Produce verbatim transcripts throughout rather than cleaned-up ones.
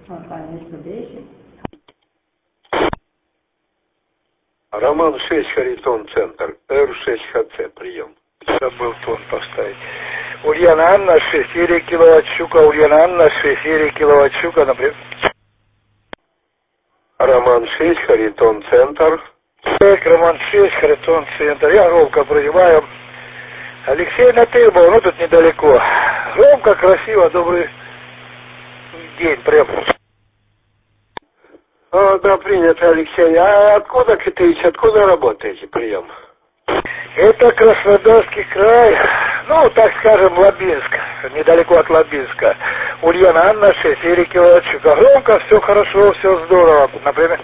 Роман шесть, Харитон, центр. Р шесть ХЦ, прием. Забыл тон поставить. Ульяна Анна шесть, Юрий киловатт щука, Ульяна Анна шесть, Юрий киловатт щука, например. Роман шесть, Харитон, центр. шесть, Роман шесть, Харитон, центр. Я громко прозеваю. Алексей Натырбов, ну тут недалеко. Громко, красиво, добрый день, прям. А, да, принято, Алексей. А откуда, Китыч, откуда работаете, прием? Это Краснодарский край, ну, так скажем, Лабинск, недалеко от Лабинска. Ульяна Анна шесть, Юрий киловатт щука. Громко, все хорошо, все здорово, например.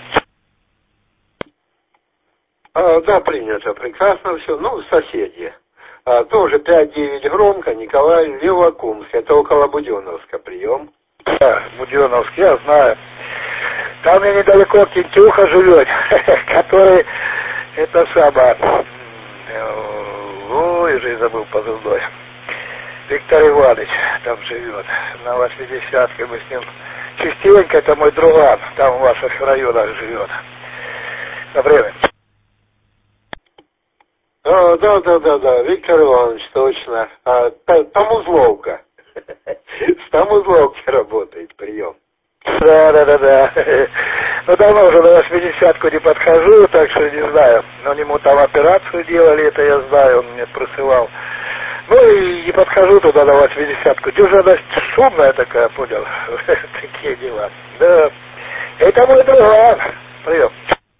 А, да, принято, прекрасно все. Ну, соседи. А, тоже пять девять громко, Николай Левакумск, это около Буденновска, прием. Да, Буденновск, я знаю. Там и недалеко Кентюха живет, который, это самое, ой, уже забыл позывной. Виктор Иванович там живет, на восьмидесятке, мы с ним частенько, это мой друган, там в ваших районах живет. На время. А, да, да, да, да, Виктор Иванович, точно. А, там Узловка. Там Узловки работает, прием. Да, да, да, да. Ну, давно уже на восьмидесятку не подхожу, так что не знаю. Но ему там операцию делали, это я знаю, он мне присылал. Ну, и не подхожу туда на восьмидесятку. Дюжина шумная такая, понял. Такие дела. Да. Это мой друган. Прием.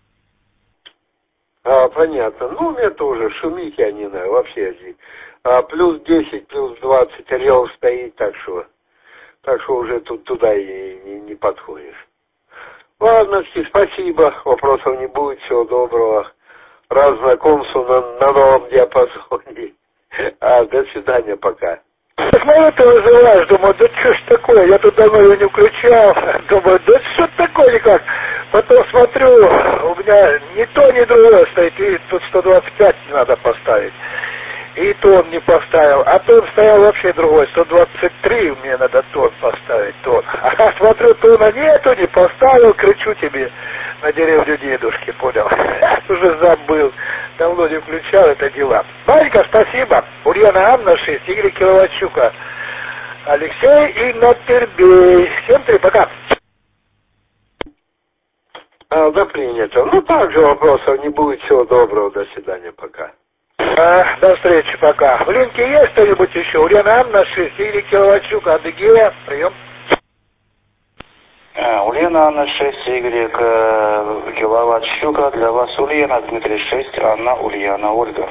А, понятно. Ну, у меня тоже шумить я не знаю, вообще. А, плюс десять, плюс двадцать орел стоит, так что... Так что уже тут туда и не, не подходишь. Ладно, спасибо. Вопросов не будет. Всего доброго. Рад знакомству на, на новом диапазоне. А, до свидания, пока. Смотрю, ты вызываешь, думаю, да что ж такое, я тут давно его не включал. Думаю, да что такое никак. Потом смотрю, у меня ни то, ни другое стоит, и тут сто двадцать пять надо поставить. И тон не поставил, а тон стоял вообще другой, сто двадцать три мне надо тон поставить, тон. А смотрю, тона нету, не поставил, кричу тебе на деревню дедушки, понял? Уже забыл, давно не включал это дела. Марика, спасибо. Ульяна Анна шесть, Игорь киловатт щука. Алексей и Натербей. Всем три, пока. А, да, принято. Ну, также вопросов не будет. Всего доброго, до свидания, пока. А, до встречи, пока. В линке есть что-нибудь еще? Ульяна Анна шесть, Игорь киловатт щука, Адыгея, прием. А, Ульяна Анна шесть, Игорь киловатт щука, для вас Ульяна, Дмитрий шесть, Анна, Ульяна, Ольга.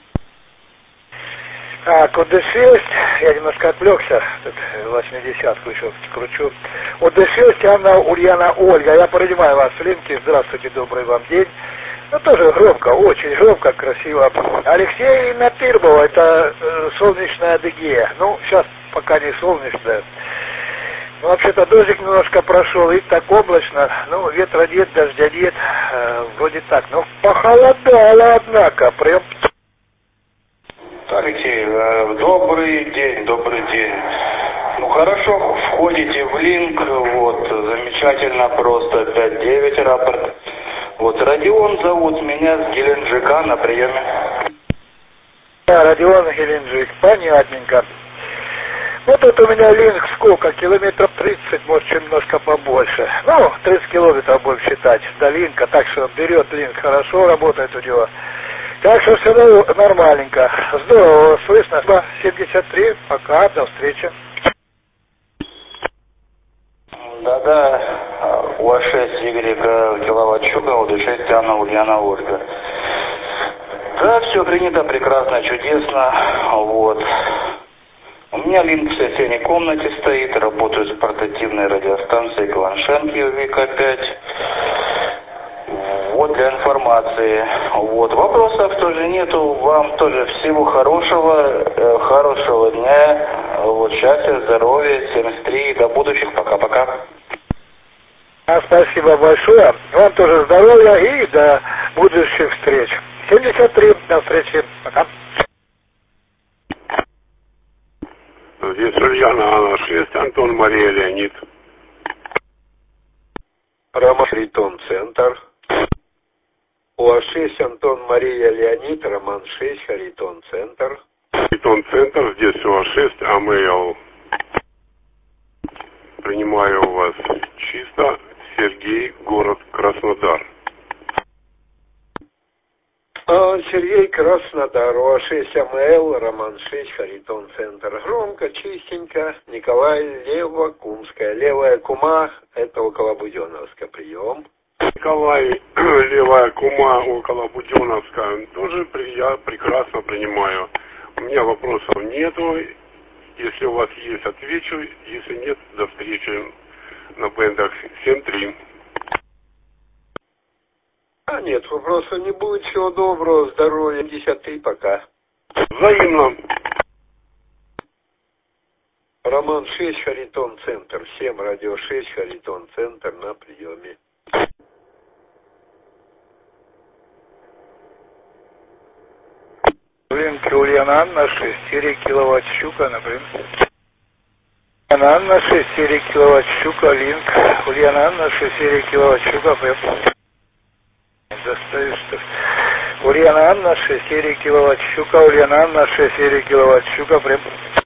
А, код шесть, я немножко отвлекся, тут восьмидесятку еще кручу. код шесть, Анна, Ульяна, Ольга, я принимаю вас в линке, здравствуйте, добрый вам день. Ну, тоже громко, очень громко, красиво. Алексей Натырбов, это э, солнечная Адыгея. Ну, сейчас пока не солнечная. Ну, вообще-то дождик немножко прошел, и так облачно. Ну, ветра нет, дождя нет, э, вроде так. Ну, похолодало, однако, прям... Алексей, э, добрый день, добрый день. Ну, хорошо, входите в линк, вот, замечательно, просто пять девять рапорт. Вот, Родион зовут меня с Геленджика на приеме. Да, Родион Геленджик, понятненько. Вот тут у меня линк сколько, километров тридцать, может, чем немножко побольше. Ну, тридцать километров будем считать до линка, так что берет линк, хорошо работает у него. Так что все нормальненько. Здорово, слышно. семьдесят три, пока, до встречи. Да-да, У А шесть, Игорь киловатт щука, У Д шесть, Анна, Ульяна, Ольга. Да, все принято, прекрасно, чудесно, вот. У меня линк в соседней комнате стоит, работаю с портативной радиостанцией Кланшенки Ви К пять. Вот для информации. Вот, вопросов тоже нету, вам тоже всего хорошего, э, хорошего дня, вот, счастья, здоровья, семьдесят три, до будущих, пока-пока. А, спасибо большое, вам тоже здоровья и до будущих встреч. семьдесят три, до встречи, пока. Здесь Ульяна Анна шесть, Антон, Мария, Леонид. Роман Харитон, центр. УАЗ шесть, Антон, Мария, Леонид, Роман шесть, Харитон, центр. Харитон, центр, здесь УАЗ шесть, АМЛ. Принимаю у вас чисто. Сергей, город Краснодар. Сергей, Краснодар, УАЗ шесть, АМЛ, Роман шесть, Харитон, центр. Громко, чистенько. Николай, Лево, Кумская. Левая Кума, это около Буденновска, прием. Николай, Левая Кума, около Буденновска. Тоже я прекрасно принимаю. У меня вопросов нету. Если у вас есть, отвечу. Если нет, до встречи на бендах семь три. А нет, вопросов не будет. Всего доброго, здоровья. пятьдесят три, пока. Взаимно. Роман шесть, Харитон, центр. семь, радио шесть, Харитон, центр на приеме. Линк Ульяна Анна шесть, серия киловатт щука, например. Ульяна Анна шесть, серия киловатт щука, линк. Ульяна Анна шесть, серия киловатт щука, прям. Достаю, что... Ульяна Анна шесть, серия киловатт щука, Ульяна Анна шесть, серия киловатт щука, прям.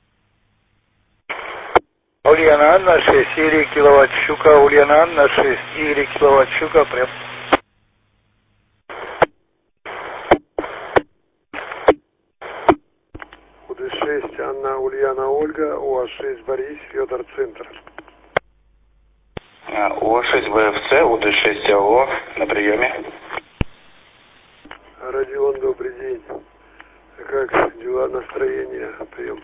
Ульяна Анна шесть, серия киловатт щука, Ульяна Анна шесть, серия киловатт щука, прям. УД шесть, Анна, Ульяна, Ольга, УАЗ шесть, Борис, Федор, центр. УАЗ шесть, ВФЦ, УД шесть, АО, на приеме. Родион, добрый день. Как дела, настроение, прием?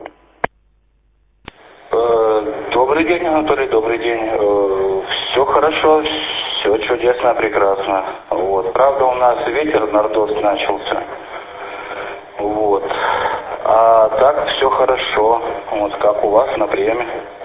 Добрый день, Анатолий, добрый день. Все хорошо, все чудесно, прекрасно. Вот. Правда, у нас ветер нордост начался. Вот. А так все хорошо. Вот как у вас на приеме?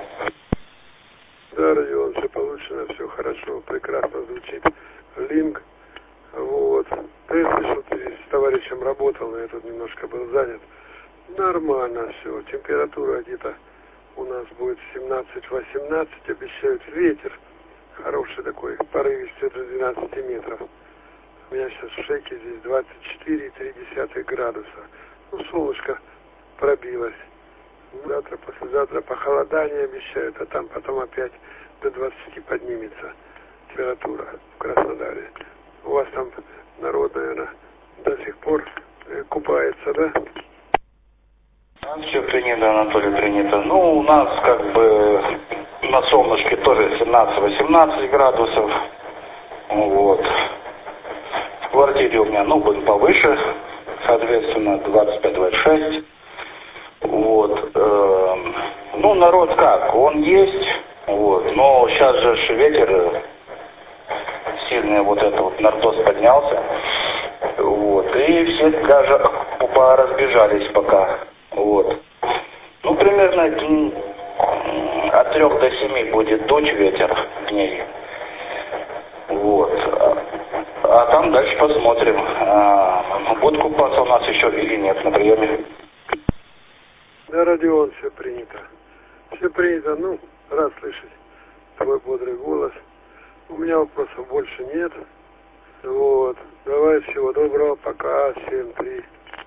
Да, Родион, все получено, все хорошо, прекрасно звучит. Линк. Вот. Ты слышал, ты с товарищем работал, но я тут немножко был занят. Нормально все. Температура где-то у нас будет семнадцать-восемнадцать, обещают ветер. Хороший такой, порывистый до двенадцати метров. У меня сейчас в шеке здесь двадцать четыре и три десятых градуса. Ну, солнышко пробилось. Завтра, послезавтра похолодание обещают, а там потом опять до двадцати поднимется температура в Краснодаре. У вас там народ, наверное, до сих пор купается, да? Все принято, Анатолий, принято. Ну, у нас как бы на солнышке тоже семнадцать-восемнадцать градусов. Вот. В квартире у меня, ну, будет повыше, соответственно, двадцать пять-двадцать шесть. Вот. Эм, ну, народ как? Он есть, вот, но сейчас же ветер сильный, вот это вот нордост поднялся. Вот. И все даже поразбежались пока. Вот. Ну, примерно от трех до семи будет дуть ветер дней. Вот. А там дальше посмотрим, а, будет купаться у нас еще или нет на приеме. Да, Родион, все принято. Все принято. Ну, рад слышать твой бодрый голос. У меня вопросов больше нет. Вот. Давай, всего доброго. Пока. семь три.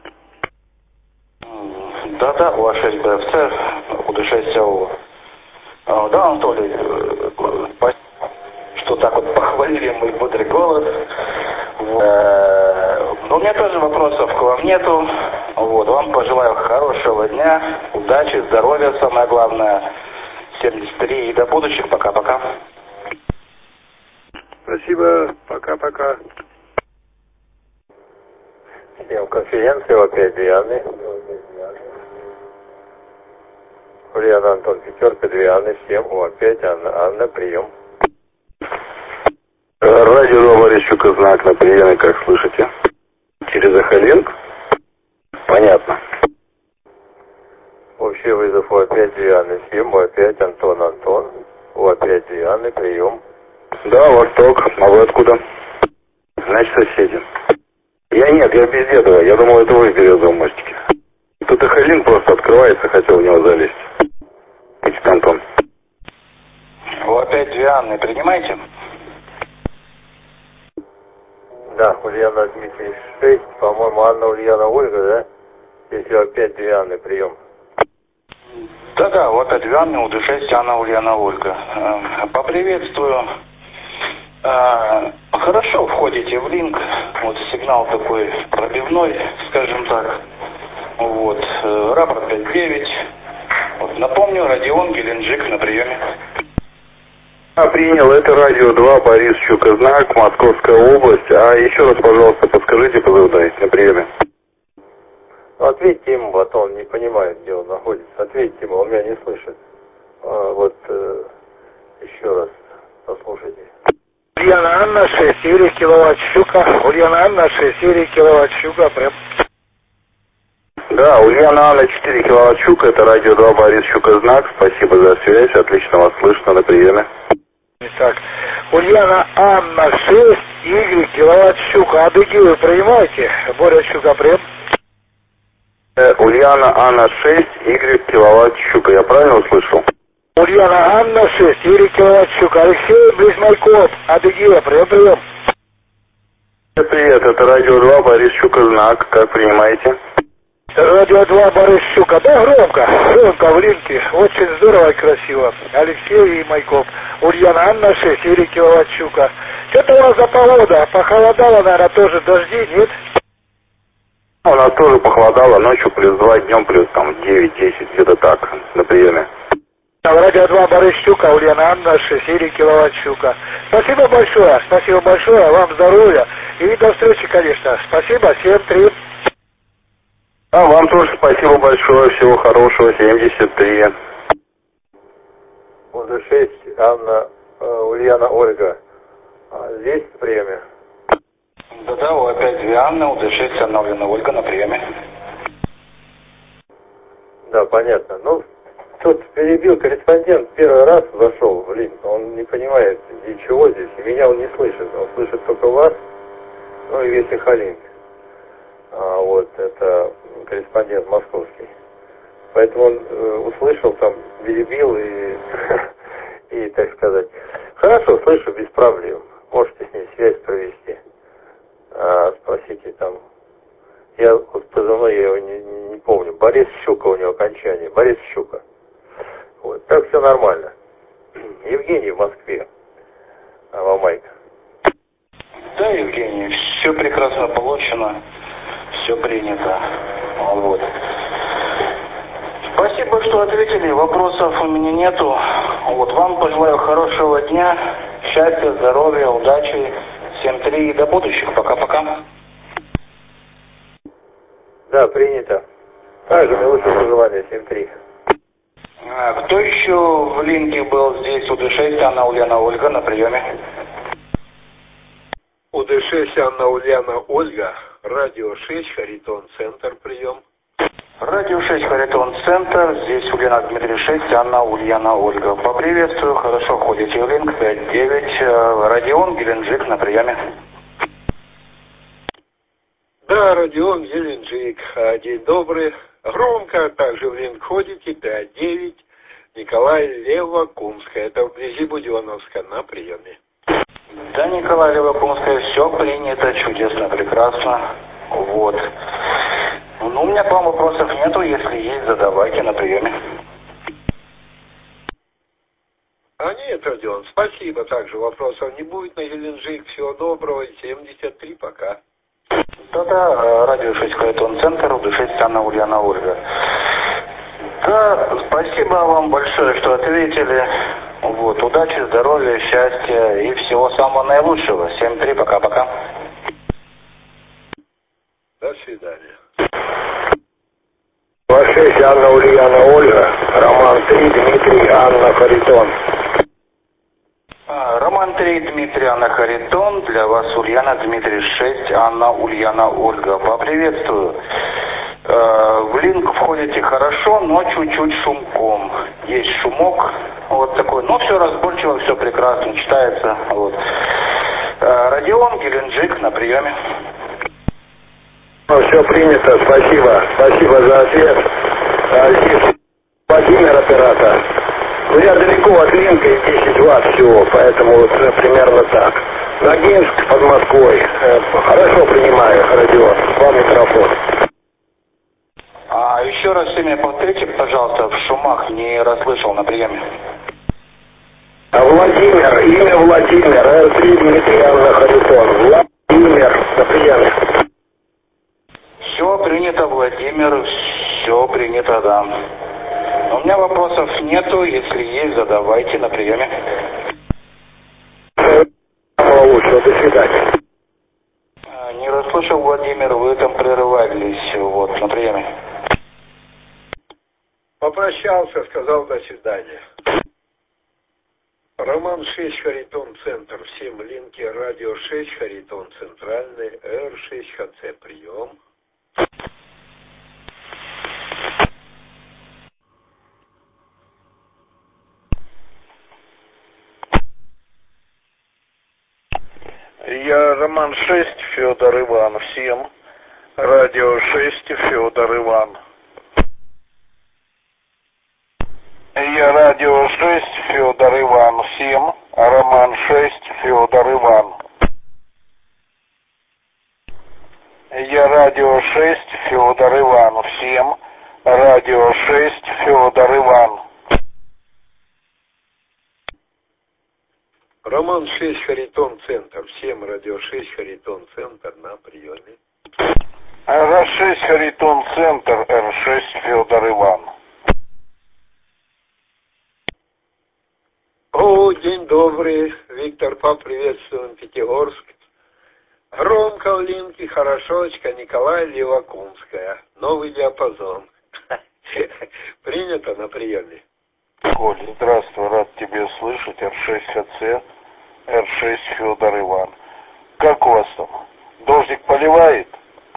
Да-да, УАЗ шесть БФЦ, УД шесть АО. Да, Анатолий, что так вот похвалили мой бодрый голос. Но у меня тоже вопросов к вам нету. Вот, вам пожелаю хорошего дня, удачи, здоровья, самое главное. семьдесят три и до будущих. Пока-пока. Спасибо. Пока-пока. Всем конференцию опять две Анны. Ульяна, Антон, пятерка, две Анны, всем, о, опять Анна, Анна, прием. Радио Новоречука, знак на приеме, как слышите? Через Ахалинг? Понятно. Общий вызов, о, опять две Анны, всем, о, опять Антон, Антон, о, опять две Анны, прием. Да, Восток, а вы откуда? Значит, соседи. Я нет, я без этого, я думал, это вы в березовом мостике. Тут Ахалинг просто открывается, хотел в него залезть. Антон. Вы опять две Анны принимаете? Да, Ульяна Дмитрий шесть, по-моему, Анна Ульяна Ольга, да? Здесь опять две Анны, прием. Да-да, вот опять две Анны, У Д шесть, Анна Ульяна Ольга. Поприветствую. Хорошо входите в линк, вот сигнал такой пробивной, скажем так. Вот, рапорт пять девять. Вот, напомню, Родион, Геленджик на приеме. А, принял, это радио два, Борис Щука-Знак, Московская область. А еще раз, пожалуйста, подскажите позывной на приеме. Ответьте ему, а то он не понимает, где он находится. Ответьте ему, он меня не слышит. А, вот э, еще раз послушайте. Ульяна Анна, шесть, Юрий, киловатт Щука. Ульяна Анна, шесть, Юрий, киловатт Щука, прям. Да, Ульяна Анна, четыре киловатт Щука, это радио два, Борис Щука-Знак. Спасибо за связь, отлично вас слышно на приеме. Так, Ульяна Анна, шесть, Игорь, киловатт Щука. Адыгею принимаете? Боря Щука, прием. Э, Ульяна Анна, шесть, Игорь, киловатт Щука. Я правильно услышал? Ульяна Анна, шесть, Игорь, киловатт Щука. Алексей Близмайков, Адыгея, прием, прием. Привет, это радио два, Борис Щука-Знак. Как принимаете? Радио два, Борис Щука. Да, громко, громко в линке. Очень здорово и красиво. Алексей и Майков. Ульяна Анна, шесть, Юрий, киловатт Щука. Что-то у вас за погода? Похолодало, наверное, тоже дожди, нет? У нас тоже похолодало, ночью плюс два, днем плюс там девять-десять, где-то так, на приеме. Радио два, Борис Щука, Ульяна Анна, шесть, Юрий, киловатт Щука. Спасибо большое, спасибо большое, вам здоровья и до встречи, конечно. Спасибо, семь три. А вам тоже спасибо большое, всего хорошего, семьдесят три. У Д шесть, Анна, э, Ульяна Ольга. А здесь в приеме? Да-да, опять две Анны, У Д шесть, Анна Ульяна Ольга на приеме. Да, понятно. Ну, тут перебил корреспондент, первый раз зашел в линк, он не понимает ничего здесь, и меня он не слышит, он слышит только вас, ну и весь Сахалин. А вот это корреспондент московский. Поэтому он э, услышал, там, перебил и, и, так сказать, хорошо, слышу, без проблем, можете с ней связь провести. А, спросите там, я вот позывной, я его не, не, не помню, Борис Щука у него окончание, Борис Щука. Вот, так все нормально. Евгений в Москве, а Мамайка. Да, Евгений, все прекрасно получено, все принято. Вот. Спасибо, что ответили, вопросов у меня нету. Вот, вам пожелаю хорошего дня, счастья, здоровья, удачи. семь три и до будущих. Пока-пока. Да, принято. Также наилучшее пожелание, семь три. А, кто еще в линке был здесь? У Д шесть, Анна Ульяна Ольга на приеме. У Д шесть, Анна Ульяна Ольга. Радио шесть, Харитон, центр, прием. Радио шесть, Харитон, центр. Здесь Ульяна Дмитрий шесть, Анна Ульяна Ольга. Поприветствую, хорошо входите в линк пять девять. Родион, Геленджик на приеме. Да, Родион, Геленджик. День добрый. Громко, также в линк ходите, пять девять. Николай, Лева, Кумская. Это вблизи Буденовска, на приеме. Да, Николай, Лева, Кумская, все принято, чудесно, прекрасно. Вот. Ну, у меня к вам вопросов нету, если есть, задавайте на приеме. А нет, Родион, спасибо, также вопросов не будет на Геленджик. Всего доброго, семьдесят три, пока. Да-да, радио шесть, Харитон, центр, У Д шесть, Анна Ульяна Ольга. Да, спасибо вам большое, что ответили. Вот, удачи, здоровья, счастья и всего самого наилучшего. семь три, пока-пока. До свидания. шесть, Анна Ульяна Ольга. Роман три, Дмитрий, Анна Харитон. А, Роман три, Дмитрий, Анна Харитон. Для вас Ульяна, Дмитрий шесть, Анна Ульяна Ольга. Поприветствую. Э, в линк входите хорошо, но чуть-чуть шумком. Есть шумок, вот такой. Но все разборчиво, все прекрасно читается. Вот. Э, Родион, Геленджик на приеме. Ну, все принято, спасибо. Спасибо за ответ. А, здесь Владимир, оператор. Ну, я далеко от линка, десять ватт всего, поэтому вот примерно так. Ногинск под Москвой. Э, хорошо принимаю, Родион. Вам микрофон. А еще раз имя повторите, пожалуйста, в шумах не расслышал на приеме. Владимир, имя Владимир, эр три Дмитрий Анна Харитон. Владимир, на приеме. Все принято, Владимир, все принято, да. Но у меня вопросов нету, если есть, задавайте на приеме. Лучше, до свидания. Не расслышал, Владимир, вы там прерывались, вот, на приеме. Попрощался, сказал до свидания. Роман шесть, Харитон, центр. Всем линки, радио шесть, Харитон, центральный, эр шесть, ХЦ, прием. Я Роман шесть, Федор Иван. Всем. Радио шесть, Федор Иван. Я радио шесть, Федор Иван. Всем. Роман шесть, Федор Иван. Я радио шесть, Федор Иван. Всем. Радио шесть, Федор Иван. Роман шесть, Харитон, центр. Всем радио шесть, Харитон, центр на приеме. эр шесть, Харитон, центр, эр шесть, Федор Иван. О, день добрый, Виктор, поприветствуем Пятигорск. Громко в линке, хорошочка, Николай Левакумская. Новый диапазон. Принято на приеме. Коль, здравствуй, рад тебя слышать, эр шесть ХЦ, эр шесть Федор Иван. Как у вас там? Дождик поливает?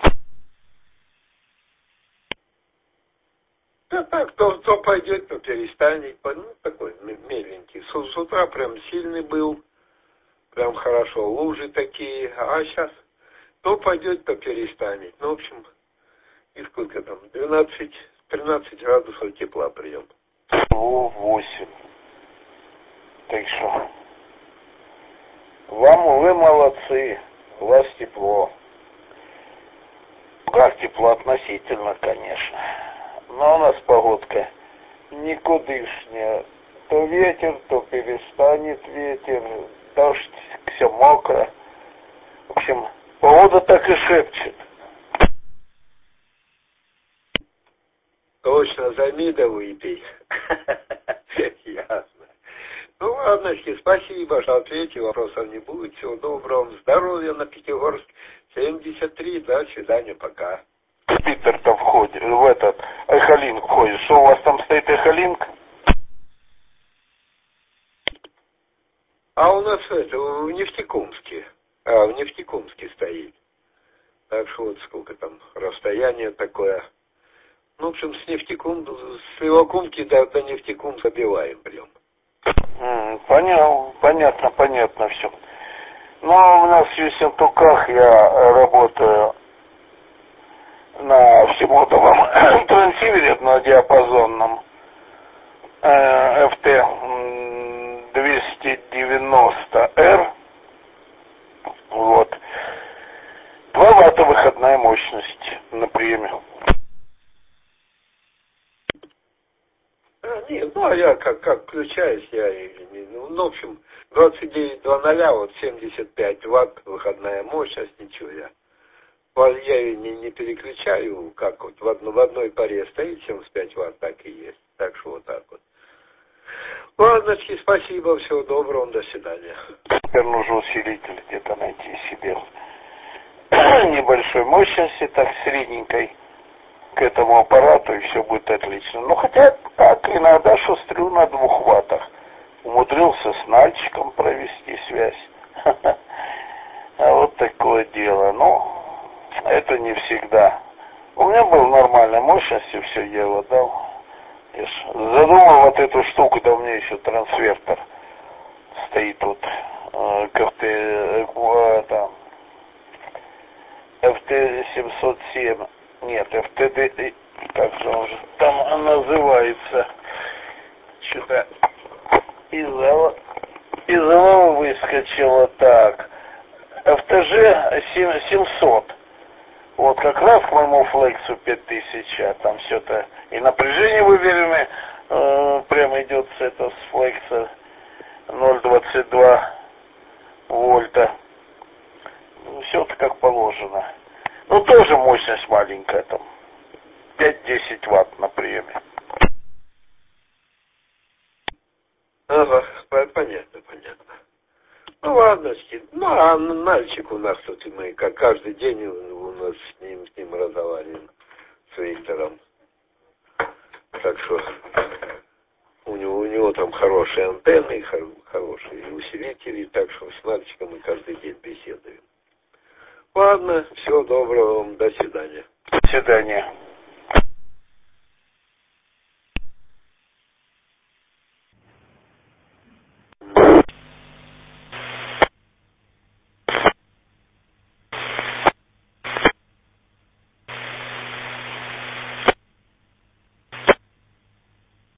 Да так, то, то пойдет, то перестанет. Ну, такой меленький. С, с утра прям сильный был. Прям хорошо. Лужи такие. А сейчас то пойдет, то перестанет. Ну, в общем, и сколько там? двенадцать-тринадцать градусов тепла прием. восемь. Так что, вам вы молодцы. У вас тепло. Как тепло относительно, конечно. Но у нас погодка никудышняя. То ветер, то перестанет ветер, дождь, все мокро. В общем, погода так и шепчет. Точно, займи да выпей. Ясно. Ну, ладночки, спасибо, что ответил, вопросов не будет. Всего доброго, здоровья на Пятигорск. семьдесят три, до свидания, пока. Питер-то входит, в этот, Эхолинк входит. Что у вас там стоит Эхолинк? А у нас это, в Нефтекумске. А, в Нефтекумске стоит. Так что вот сколько там расстояние такое. Ну, в общем, с Нефтекум, с Левакумки до, до Нефтекум забиваем прям. Mm, понятно, понятно, понятно все. Ну, у нас в Ессентуках я работаю на всемодовом трансивере однодиапазонном эф тэ двести девяносто эр. Вот. два ватта выходная мощность на приеме. А, нет, ну, а я как, как включаюсь, я, ну, в общем, двадцать девять ноль, вот семьдесят пять ватт выходная мощность, ничего я. Я ее не, не переключаю, как вот в, одно, в одной паре стоит семьдесят пять ватт, так и есть. Так что вот так вот. Ладно, спасибо, всего доброго, до свидания. Теперь нужно усилитель где-то найти себе небольшой мощности, так средненькой, к этому аппарату, и все будет отлично. Ну, хотя так, иногда шустрю на двух ваттах. Умудрился с Нальчиком провести связь. А вот такое дело. Ну, это не всегда. У меня была нормальная мощность, и все, я его дал. Я задумал вот эту штуку, да у меня еще трансвертор стоит тут. эф тэ, это, эф тэ семьсот семь. Нет, эф тэ дэ, как же он же там называется. Что-то из зала, из зала выскочило так. тэ жэ семьсот. Вот как раз к моему флексу пять тысяч, а там все-то и напряжение выверенное, э, прямо идет с этого, с флекса ноль двадцать два вольта. Ну, все-то как положено. Ну, тоже мощность маленькая там, пять-десять ватт на приеме. Ага, понятно, понятно. Ну ладно, Скин. Ну, а Нальчик у нас тут, и мы как каждый день у нас с ним, с ним разговариваем, с Виктором. Так что у него, у него там хорошие антенны, хорошие усилители, так что с Нальчиком мы каждый день беседуем. Ладно, всего доброго вам, до свидания. До свидания.